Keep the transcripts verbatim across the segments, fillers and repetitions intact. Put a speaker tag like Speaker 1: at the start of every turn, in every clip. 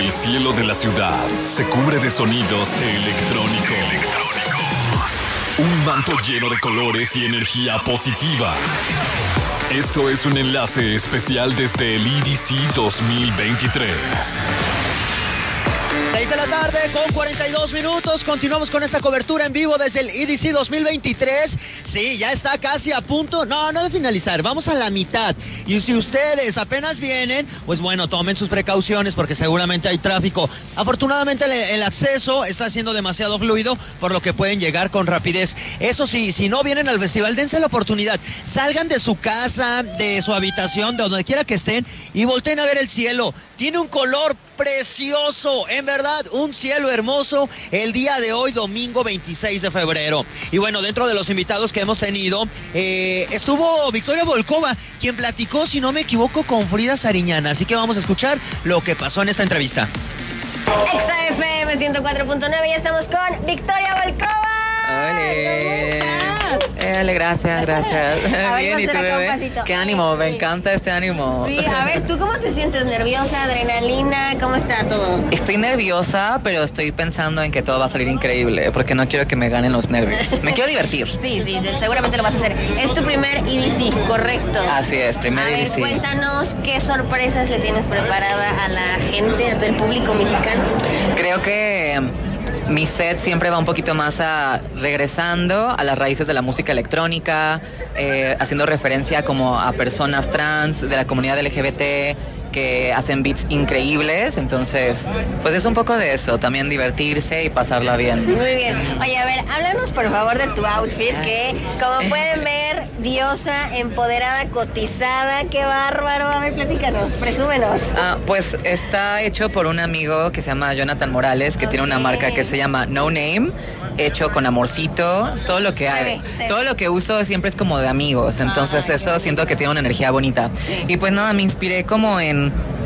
Speaker 1: El cielo de la ciudad se cubre de sonidos electrónicos. Electrónico. Un manto lleno de colores y energía positiva. Esto es un enlace especial desde el E D C dos mil veintitrés.
Speaker 2: seis de la tarde con cuarenta y dos minutos. Continuamos con esta cobertura en vivo desde el E D C dos mil veintitrés. Sí, ya está casi a punto. No, no de finalizar. Vamos a la mitad. Y si ustedes apenas vienen, pues bueno, tomen sus precauciones porque seguramente hay tráfico. Afortunadamente el, el acceso está siendo demasiado fluido, por lo que pueden llegar con rapidez. Eso sí, si no vienen al festival, dense la oportunidad. Salgan de su casa, de su habitación, de donde quiera que estén y volteen a ver el cielo. Tiene un color precioso, en verdad, un cielo hermoso el día de hoy, domingo veintiséis de febrero. Y bueno, dentro de los invitados que hemos tenido, eh, estuvo Victoria Volkova, quien platicó, si no me equivoco, con Frida Sariñana. Así que vamos a escuchar lo que pasó en esta entrevista.
Speaker 3: Exa F M ciento cuatro punto nueve, ya estamos con Victoria Volkova.
Speaker 4: Hola. Dale, gracias, gracias.
Speaker 3: A ver,
Speaker 4: Bien, ¿y tú, bebé? Qué ánimo, me encanta este ánimo.
Speaker 3: Sí, a ver, ¿tú cómo te sientes? ¿Nerviosa? ¿Adrenalina? ¿Cómo está todo?
Speaker 4: Estoy nerviosa, pero estoy pensando en que todo va a salir increíble, porque no quiero que me ganen los nervios. Me quiero divertir.
Speaker 3: Sí, sí, seguramente lo vas a hacer. Es tu primer E D C, ¿correcto?
Speaker 4: Así es, primer
Speaker 3: a
Speaker 4: E D
Speaker 3: ver,
Speaker 4: C.
Speaker 3: Cuéntanos qué sorpresas le tienes preparada a la gente, a todo el público mexicano.
Speaker 4: Creo que mi set siempre va un poquito más a regresando a las raíces de la música electrónica, eh, haciendo referencia como a personas trans de la comunidad L G B T que hacen beats increíbles. Entonces, pues es un poco de eso, también divertirse y pasarla bien.
Speaker 3: Muy bien. Oye, a ver, háblanos por favor de tu outfit, que como pueden ver, diosa, empoderada, cotizada, qué bárbaro. A ver, platícanos, presúmenos.
Speaker 4: Ah, pues está hecho por un amigo que se llama Jonathan Morales, que okay. tiene una marca que se llama No Name, hecho con amorcito, todo lo que hay,
Speaker 3: sí, sí.
Speaker 4: todo lo que uso siempre es como de amigos, entonces ah, eso siento que tiene una energía bonita. Sí. Y pues nada, me inspiré como en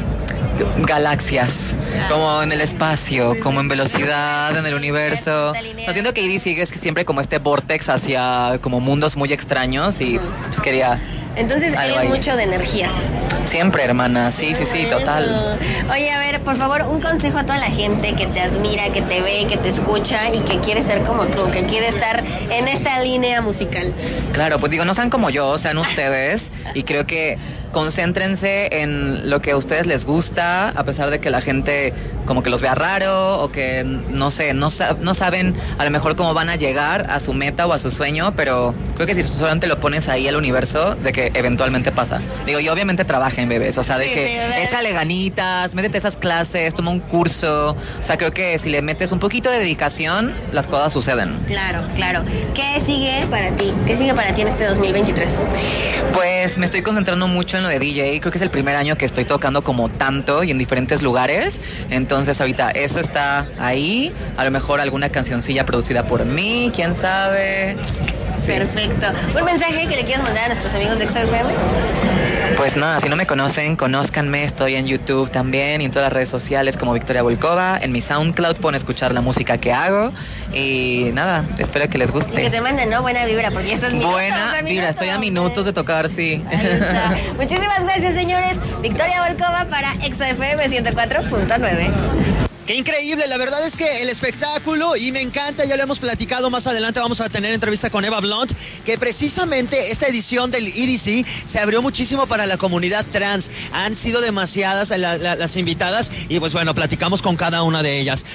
Speaker 4: galaxias, como en el espacio, como en velocidad, en el universo. Haciendo que E D C es que siempre como este vortex hacia como mundos muy extraños y pues quería...
Speaker 3: Entonces eres ahí. Mucho de energías.
Speaker 4: Siempre, hermana, sí, sí, sí, total.
Speaker 3: Oye, a ver, por favor, un consejo a toda la gente que te admira, que te ve, que te escucha y que quiere ser como tú, que quiere estar en esta línea musical.
Speaker 4: Claro, pues digo, no sean como yo, sean ustedes y creo que concéntrense en lo que a ustedes les gusta, a pesar de que la gente como que los vea raro o que, no sé, no, no saben a lo mejor cómo van a llegar a su meta o a su sueño, pero creo que si solamente lo pones ahí al universo, de que eventualmente pasa. Digo, y obviamente trabajen, bebés, o sea, de sí, que sí, échale ganitas, métete a esas clases, toma un curso, o sea, creo que si le metes un poquito de dedicación, las cosas suceden.
Speaker 3: Claro, claro. ¿Qué sigue para ti? ¿Qué sigue para ti en este dos mil veintitrés?
Speaker 4: Pues me estoy concentrando mucho en lo de D J, creo que es el primer año que estoy tocando como tanto y en diferentes lugares, entonces ahorita eso está ahí, a lo mejor alguna cancioncilla producida por mí, quién sabe.
Speaker 3: Sí. Perfecto. ¿Un mensaje que le quieras mandar a nuestros amigos de Exa F M?
Speaker 4: Pues nada, si no me conocen, conózcanme, estoy en YouTube también y en todas las redes sociales como Victoria Volkova, en mi SoundCloud pueden escuchar la música que hago y nada, espero que les guste.
Speaker 3: Y que te manden, ¿no? Buena vibra, porque ya estás minutos,
Speaker 4: Buena
Speaker 3: minutos,
Speaker 4: vibra, estoy a minutos de tocar, sí.
Speaker 3: Ahí está. Muchísimas gracias, señores. Victoria Volkova para Exa F M ciento cuatro punto nueve.
Speaker 2: Qué increíble, la verdad es que el espectáculo, y me encanta, ya lo hemos platicado, más adelante vamos a tener entrevista con Eva Blunt, que precisamente esta edición del E D C se abrió muchísimo para la comunidad trans. Han sido demasiadas la, la, las invitadas y pues bueno, platicamos con cada una de ellas.